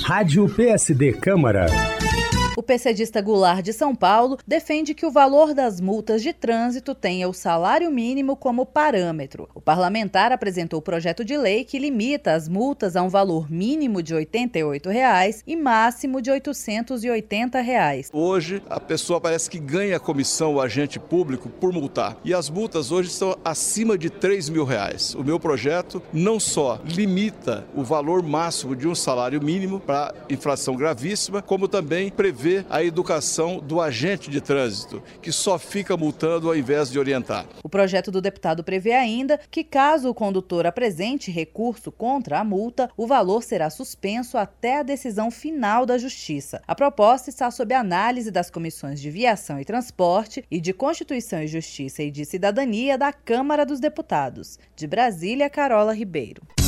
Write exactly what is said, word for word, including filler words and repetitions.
Rádio P S D Câmara. O PCdista Goulart de São Paulo defende que o valor das multas de trânsito tenha o salário mínimo como parâmetro. O parlamentar apresentou o projeto de lei que limita as multas a um valor mínimo de oitenta e oito reais e máximo de oitocentos e oitenta reais. Hoje, a pessoa parece que ganha comissão, o agente público, por multar. E as multas hoje estão acima de três mil reais. O meu projeto não só limita o valor máximo de um salário mínimo para infração gravíssima, como também prevê a educação do agente de trânsito, que só fica multando ao invés de orientar. O projeto do deputado prevê ainda que, caso o condutor apresente recurso contra a multa, o valor será suspenso até a decisão final da Justiça. A proposta está sob análise das comissões de Viação e Transporte e de Constituição e Justiça e de Cidadania da Câmara dos Deputados. De Brasília, Carola Ribeiro.